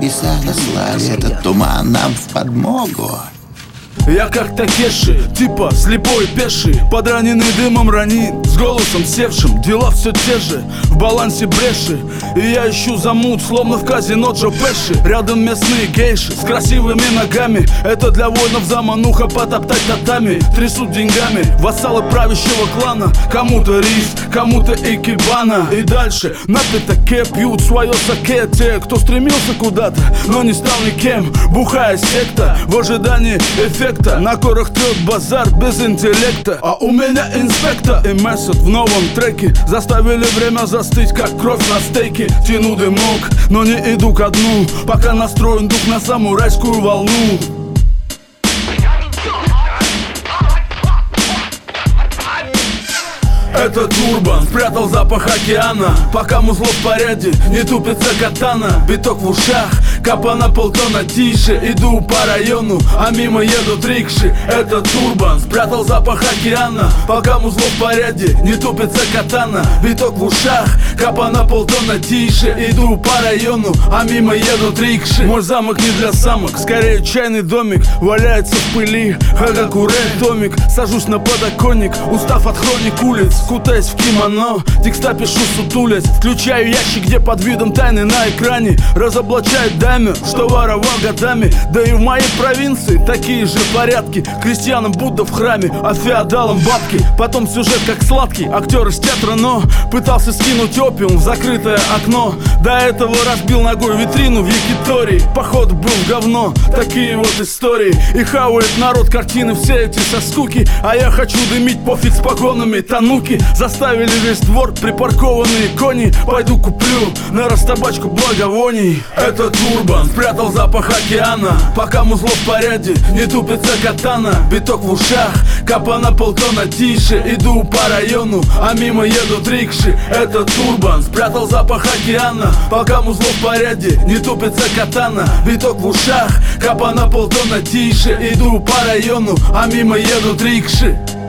небеса наслали этот туман нам в подмогу. Я как Такеши, типа слепой пеший, подраненный дымом ранит, с голосом севшим. Дела все те же, в балансе бреши. И я ищу замут, словно в казино Джо Пеши. Рядом местные гейши с красивыми ногами. Это для воинов замануха потоптать татами. Трясут деньгами вассалы правящего клана. Кому-то рис, кому-то икебана. И дальше на пятаке пьют свое саке те, кто стремился куда-то, но не стал никем. Бухая секта в ожидании эффекта. На корах трет базар без интеллекта. А у меня инспектор и мессет в новом треке заставили время застыть, как кровь на стейке. Тяну дымок, но не иду ко дну, пока настроен дух на самурайскую волну. Этот урбан спрятал запах океана, пока музло в порядке, не тупится катана. Биток в ушах, капа на полтона тише. Иду по району, а мимо едут рикши. Этот урбан спрятал запах океана, пока музло в порядке, не тупится катана. Биток в ушах, капа на полтона тише. Иду по району, а мимо едут рикши. Мой замок не для самок, скорее чайный домик. Валяется в пыли, хагакуре томик. Сажусь на подоконник, устав от хроник улиц. Кутаясь в кимоно, текста пишу сутулясь. Включаю ящик, где под видом тайны на экране разоблачает даймё, что воровал годами. Да и в моей провинции такие же порядки. Крестьянам Будда в храме, а феодалам бабки. Потом сюжет как сладкий, актер из театра, но пытался скинуть опиум в закрытое окно. До этого разбил ногой витрину в Якитории. Поход был в говно, такие вот истории. И хавает народ картины все эти со скуки. А я хочу дымить пофиг с погонами тануки. Заставили весь двор припаркованные кони. Пойду куплю на растабачку благовоний. Этот урбан спрятал запах океана, пока музло в порядке, не тупится катана. Биток в ушах, капа на полтона тише. Иду по району, а мимо едут рикши. Этот урбан спрятал запах океана, пока музло в порядке, не тупится катана. Биток в ушах, капа на полтона тише. Иду по району, а мимо едут рикши.